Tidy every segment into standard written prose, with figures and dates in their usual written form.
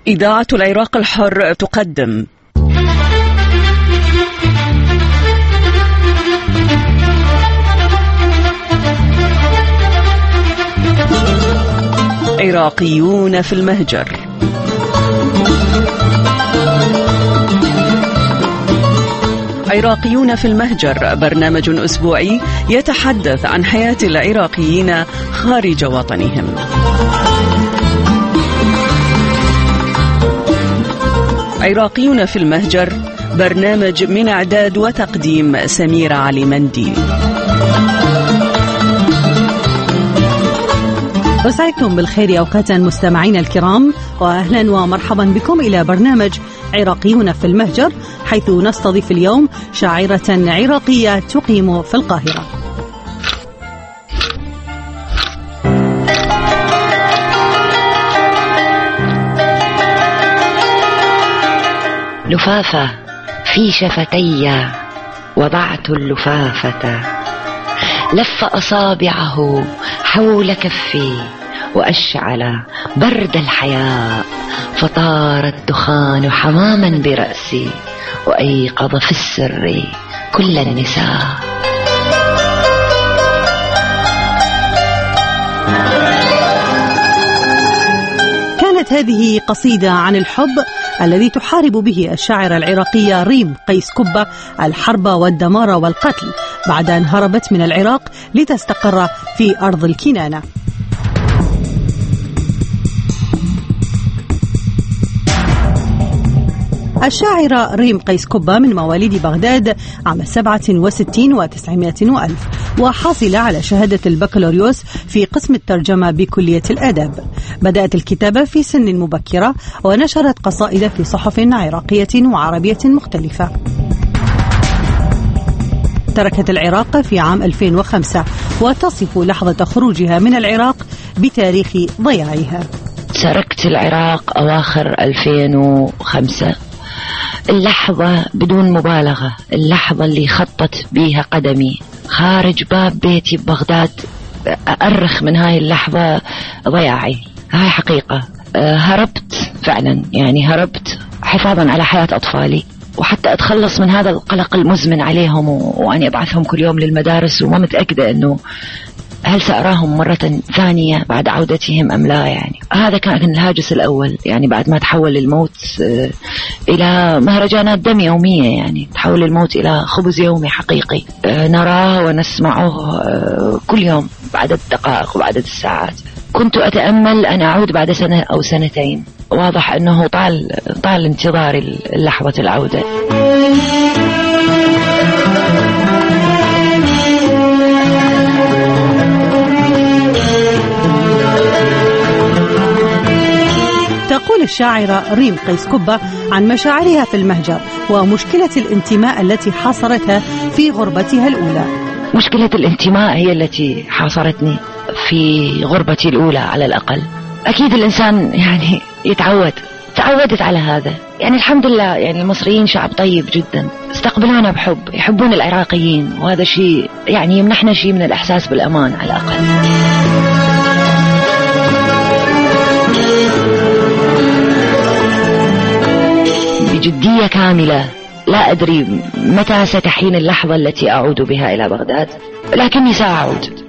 إذاعة العراق الحر تقدم عراقيون في المهجر. عراقيون في المهجر برنامج أسبوعي يتحدث عن حياة العراقيين خارج وطنهم. عراقيون في المهجر برنامج من إعداد وتقديم سميرة علي منديل. أسعدكم بالخير أوقاتا مستمعين الكرام، وأهلا ومرحبا بكم إلى برنامج عراقيون في المهجر، حيث نستضيف اليوم شاعرة عراقية تقيم في القاهرة. لفافة في شفتي وضعت اللفافة، لف أصابعه حول كفي وأشعل برد الحياء، فطار الدخان حماما برأسي وأيقظ في السر كل النساء. كانت هذه قصيدة عن الحب الذي تحارب به الشاعرة العراقية ريم قيس كبة الحرب والدمار والقتل بعد أن هربت من العراق لتستقر في أرض الكنانة. الشاعرة ريم قيس كبة من مواليد بغداد عام 67 و900 وألف، وحاصلة على شهادة البكالوريوس في قسم الترجمة بكلية الآداب. بدأت الكتابة في سن مبكرة ونشرت قصائد في صحف عراقية وعربية مختلفة. تركت العراق في عام 2005 وتصف لحظة خروجها من العراق بتاريخ ضياعها. تركت العراق أواخر 2005، اللحظة بدون مبالغة، اللحظة اللي خطت بيها قدمي خارج باب بيتي ببغداد. أرخ من هاي اللحظة ضياعي، هاي حقيقة. هربت فعلا، يعني هربت حفاظا على حياة أطفالي، وحتى أتخلص من هذا القلق المزمن عليهم وأني أبعثهم كل يوم للمدارس وما متأكدة أنه هل سأراهم مرة ثانية بعد عودتهم أم لا. يعني هذا كان الهاجس الأول، يعني بعد ما تحول الموت إلى مهرجانات دم يومية، يعني تحول الموت إلى خبز يومي حقيقي نراه ونسمعه كل يوم بعدد الدقائق وبعدد الساعات. كنت أتأمل أن أعود بعد سنة أو سنتين. واضح أنه طال انتظار لحظة العودة. تقول الشاعرة ريم قيس كبة عن مشاعرها في المهجر ومشكلة الانتماء التي حاصرتها في غربتها الأولى. مشكلة الانتماء هي التي حاصرتني في غربتي الأولى على الأقل. أكيد الإنسان يعني تعودت على هذا. يعني الحمد لله، يعني المصريين شعب طيب جدا، استقبلونا بحب، يحبون العراقيين، وهذا شيء يعني يمنحنا شيء من الإحساس بالأمان على الأقل. بجدية كاملة لا أدري متى ستحين اللحظة التي أعود بها إلى بغداد، لكني سأعود.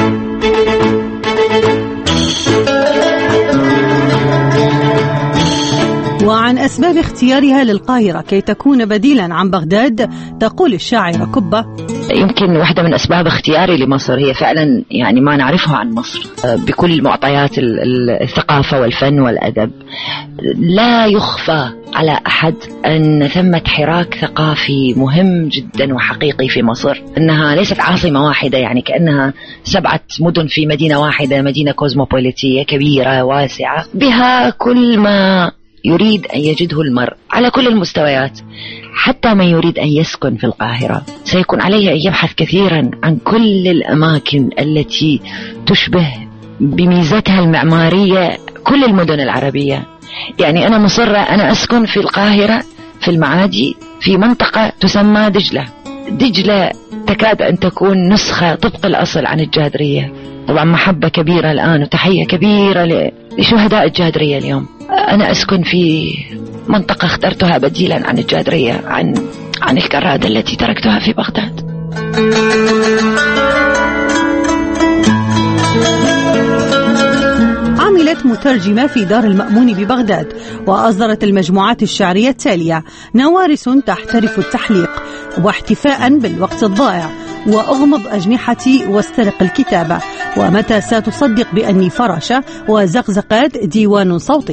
وعن أسباب اختيارها للقاهرة كي تكون بديلا عن بغداد تقول الشاعرة كبة: يمكن واحدة من أسباب اختياري لمصر هي فعلا يعني ما نعرفه عن مصر بكل معطيات الثقافة والفن والأدب. لا يخفى على أحد أن ثمة حراك ثقافي مهم جدا وحقيقي في مصر، أنها ليست عاصمة واحدة، يعني كأنها 7 مدن في مدينة واحدة، مدينة كوزموبوليتية كبيرة واسعة بها كل ما يريد أن يجده المرء على كل المستويات. حتى من يريد أن يسكن في القاهرة سيكون عليه أن يبحث كثيرا عن كل الأماكن التي تشبه بميزتها المعمارية كل المدن العربية. يعني أنا مصرة أنا أسكن في القاهرة في المعادي في منطقة تسمى دجلة تكاد أن تكون نسخة طبق الأصل عن الجادرية. طبعا محبة كبيرة الآن وتحية كبيرة لشهداء الجادرية اليوم. أنا أسكن في منطقة اخترتها بديلا عن الجادرية، عن الكرادة التي تركتها في بغداد. عملت مترجمة في دار المأمون ببغداد، وأصدرت المجموعات الشعرية التالية: نوارس تحترف التحليق، واحتفاء بالوقت الضائع، وأغمض أجنحتي واسترق الكتابة، ومتى ستصدق بأني فراشة، وزقزقات ديوان صوتي.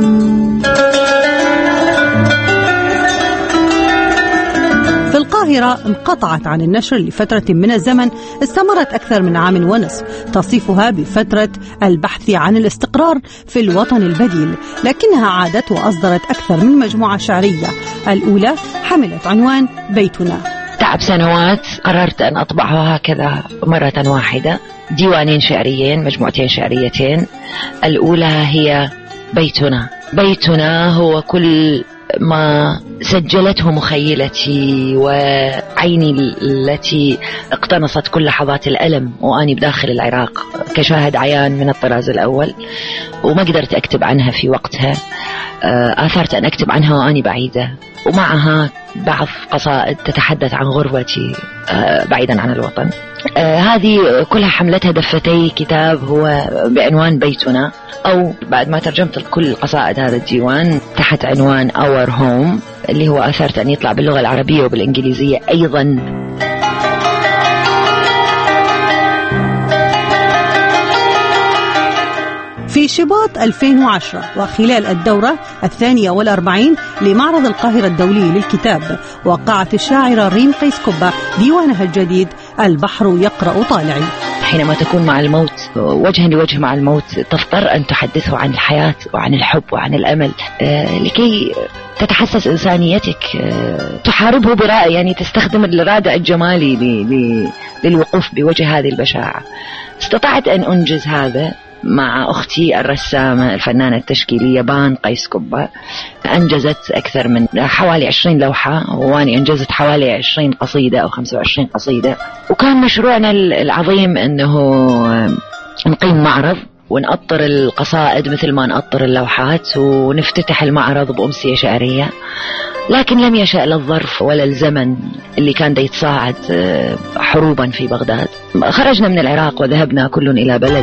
في القاهرة انقطعت عن النشر لفترة من الزمن استمرت أكثر من عام ونصف، تصفها بفترة البحث عن الاستقرار في الوطن البديل، لكنها عادت وأصدرت أكثر من مجموعة شعرية. الأولى حملت عنوان بيتنا. تعب سنوات قررت أن أطبعها هكذا مرة واحدة، ديوانين شعريين، مجموعتين شعريتين. الأولى هي بيتنا. بيتنا هو كل ما سجلته مخيلتي وعيني التي اقتنصت كل لحظات الألم وأني بداخل العراق كشاهد عيان من الطراز الأول، وما قدرت أكتب عنها في وقتها. آثرت أن أكتب عنها وأني بعيدة، ومعها بعض قصائد تتحدث عن غربتي بعيدا عن الوطن. هذه كلها حملتها دفتي كتاب هو بعنوان بيتنا، أو بعد ما ترجمت كل قصائد هذا الديوان تحت عنوان Our Home، اللي هو أثرت أن يطلع باللغة العربية وبالإنجليزية أيضا. في شباط 2010 وخلال الدورة 42 لمعرض القاهرة الدولي للكتاب، وقعت الشاعرة ريم قيس كبة ديوانها الجديد البحر يقرأ طالعي. حينما تكون مع الموت وجها لوجه مع الموت تضطر أن تحدثه عن الحياة وعن الحب وعن الأمل لكي تتحسس إنسانيتك، تحاربه برأي، يعني تستخدم الرادع الجمالي للوقوف بوجه هذه البشاعة. استطعت أن أنجز هذا مع أختي الرسامة الفنانة التشكيلية بان قيس كبة. أنجزت أكثر من حوالي 20 لوحة، وأني أنجزت حوالي 20 قصيدة أو 25 قصيدة. وكان مشروعنا العظيم أنه نقيم معرض ونأطر القصائد مثل ما نأطر اللوحات، ونفتتح المعرض بأمسية شعرية. لكن لم يشأ الظرف ولا الزمن اللي كان دا يتصاعد حروبا في بغداد. خرجنا من العراق وذهبنا كل إلى بلد.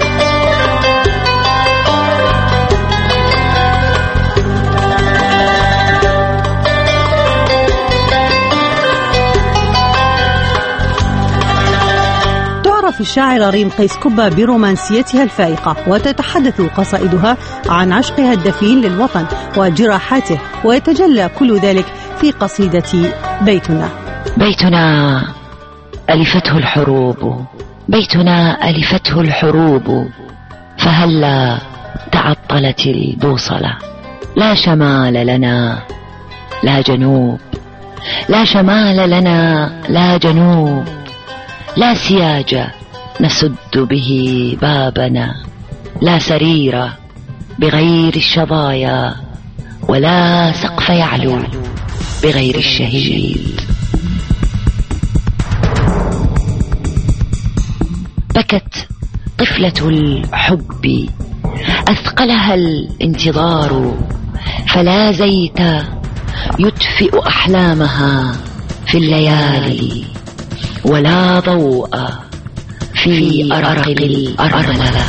الشاعرة ريم قيس كبة برومانسيتها الفائقة، وتتحدث قصائدها عن عشقها الدفين للوطن وجراحاته، ويتجلى كل ذلك في قصيدة بيتنا. بيتنا ألفته الحروب، بيتنا ألفته الحروب، فهلا تعطلت البوصلة. لا شمال لنا لا جنوب، لا شمال لنا لا جنوب، لا سياج نسد به بابنا، لا سرير بغير الشظايا، ولا سقف يعلو بغير الشهيد. بكت طفلة الحب أثقلها الانتظار، فلا زيت يدفئ أحلامها في الليالي، ولا ضوء في أرق الأرملة.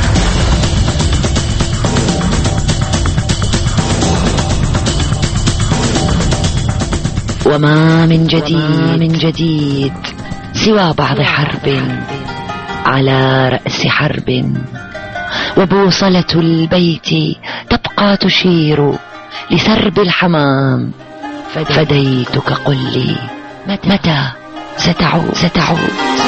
وما من جديد سوى بعض حرب على رأس حرب، وبوصلة البيت تبقى تشير لسرب الحمام. فديتك قل لي متى ستعود.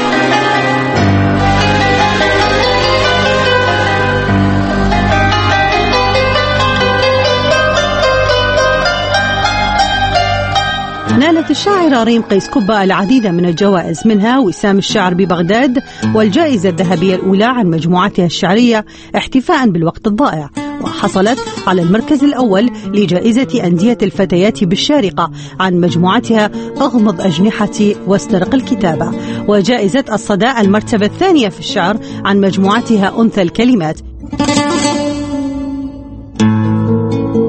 نالت الشاعرة ريم قيس كبة العديد من الجوائز، منها وسام الشعر ببغداد، والجائزة الذهبية الأولى عن مجموعتها الشعرية احتفاء بالوقت الضائع، وحصلت على المركز الأول لجائزة أندية الفتيات بالشارقة عن مجموعتها أغمض أجنحتي واسترق الكتابة، وجائزة الصداء المرتبة الثانية في الشعر عن مجموعتها أنثى الكلمات.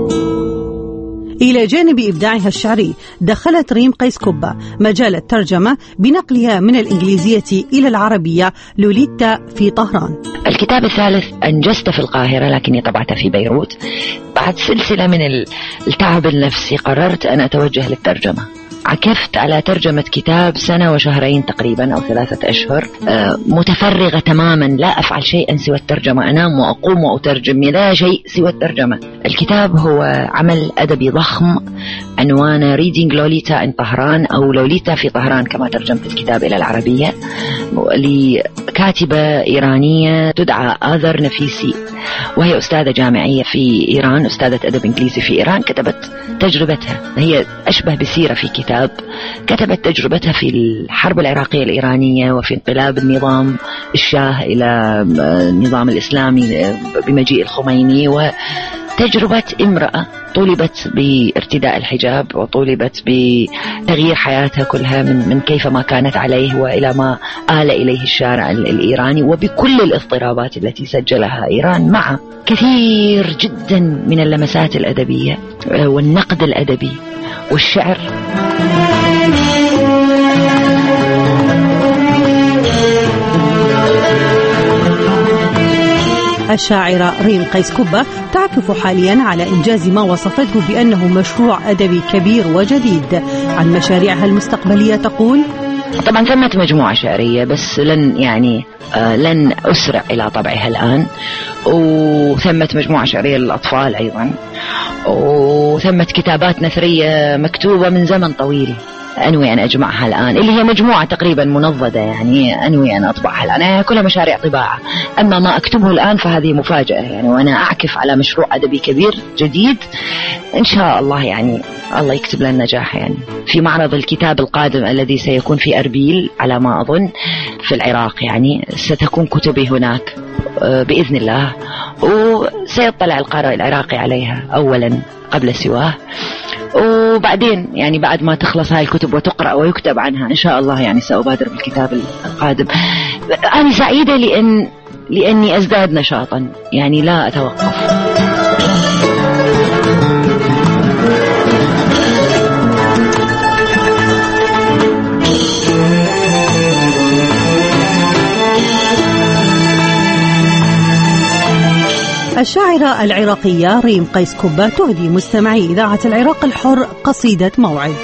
إلى جانب إبداعها الشعري دخلت ريم قيس كوبا مجال الترجمة بنقلها من الإنجليزية إلى العربية لوليتا في طهران. الكتاب الثالث أنجزت في القاهرة لكني طبعته في بيروت. بعد سلسلة من التعب النفسي قررت أن أتوجه للترجمة. عكفت على ترجمة كتاب 1 سنة وشهرين تقريبا أو 3 أشهر، متفرغة تماما، لا أفعل شيئا سوى الترجمة، أنام وأقوم وأترجم، لا شيء سوى الترجمة. الكتاب هو عمل أدبي ضخم عنوانه Reading Lolita in طهران أو لوليتا في طهران كما ترجمت الكتاب إلى العربية، لكاتبة إيرانية تدعى آذر نفيسي، وهي أستاذة جامعية في إيران، أستاذة أدب إنجليزي في إيران. كتبت تجربتها، هي أشبه بسيرة في كتاب، كتبت تجربتها في الحرب العراقية الإيرانية وفي انقلاب النظام الشاه إلى النظام الإسلامي بمجيء الخميني، وتجربة امرأة طولبت بارتداء الحجاب وطولبت بتغيير حياتها كلها من كيف ما كانت عليه وإلى ما آل إليه الشارع الإيراني، وبكل الاضطرابات التي سجلها إيران مع كثير جدا من اللمسات الأدبية والنقد الأدبي والشعر. الشاعرة ريم قيس كوبا تعكف حاليا على إنجاز ما وصفته بأنه مشروع أدبي كبير وجديد. عن مشاريعها المستقبلية تقول: طبعا ثمة مجموعة شعرية بس لن أسرع إلى طبعها الآن، وثمة مجموعة شعرية للأطفال أيضا، وثمة كتابات نثرية مكتوبة من زمن طويل أنوي أن أجمعها الآن، اللي هي مجموعة تقريبا منضدة، يعني أنوي أن أطبعها الآن، كلها مشاريع طباعة. أما ما أكتبه الآن فهذه مفاجأة، يعني وأنا أعكف على مشروع أدبي كبير جديد إن شاء الله، يعني الله يكتب لنا النجاح. يعني في معرض الكتاب القادم الذي سيكون في أربيل على ما أظن في العراق، يعني ستكون كتبي هناك بإذن الله، وسيطلع القارئ العراقي عليها أولا قبل سواه، وبعدين يعني بعد ما تخلص هاي الكتب وتقرأ ويكتب عنها إن شاء الله يعني سأبادر بالكتاب القادم. أنا سعيدة لأني أزداد نشاطا، يعني لا أتوقف. الشاعرة العراقية ريم قيس كوبا تهدي مستمعي إذاعة العراق الحر قصيدة موعد.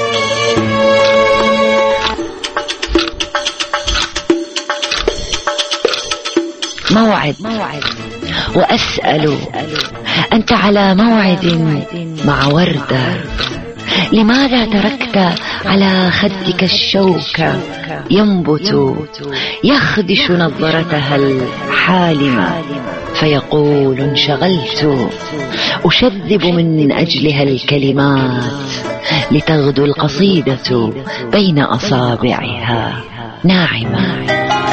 موعد وأسأل أنت على موعد مع وردة، لماذا تركت على خدك الشوك ينبت يخدش نظرتها الحالمة، فيقول انشغلت أشذب من أجلها الكلمات لتغدو القصيدة بين أصابعها ناعمة.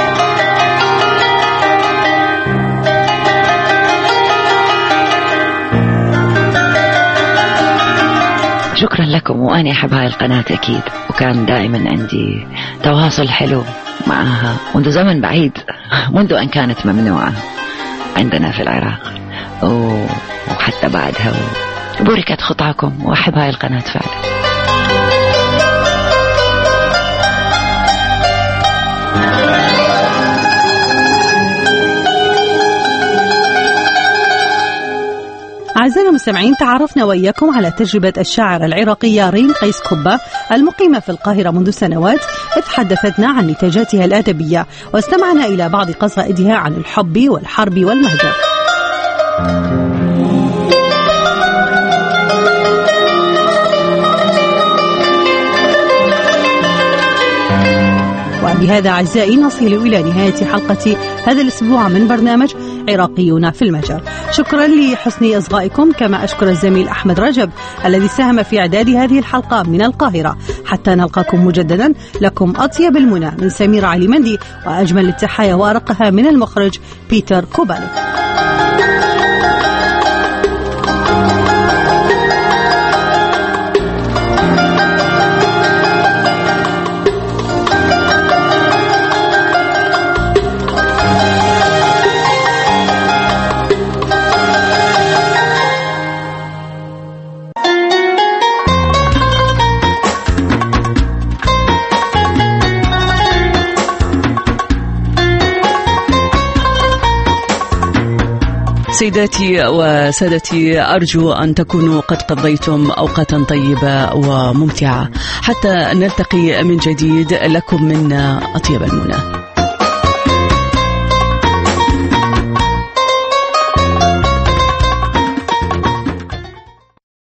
شكرا لكم، وأنا أحب هاي القناة أكيد، وكان دائما عندي تواصل حلو معها منذ زمن بعيد، منذ أن كانت ممنوعة عندنا في العراق وحتى بعدها، وبركت خطاكم، وأحب هاي القناة فعلا. أعزائنا المستمعين، تعرفنا وإياكم على تجربة الشاعرة العراقية ريم قيس كوبا المقيمة في القاهرة منذ سنوات، إذ حدثتنا عن نتاجاتها الأدبية واستمعنا إلى بعض قصائدها عن الحب والحرب والمهجر. وبهذا أعزائي نصل إلى نهاية حلقة هذا الأسبوع من برنامج عراقيون في المجر. شكرا لحسن إصغائكم، كما أشكر الزميل أحمد رجب الذي ساهم في إعداد هذه الحلقة من القاهرة. حتى نلقاكم مجددا، لكم أطيب المنى من سمير علي مندي، وأجمل التحايا وأرقها من المخرج بيتر كوبالي. سيداتي وسادتي، أرجو أن تكونوا قد قضيتم أوقاتا طيبة وممتعة حتى نلتقي من جديد. لكم منا أطيب المنى.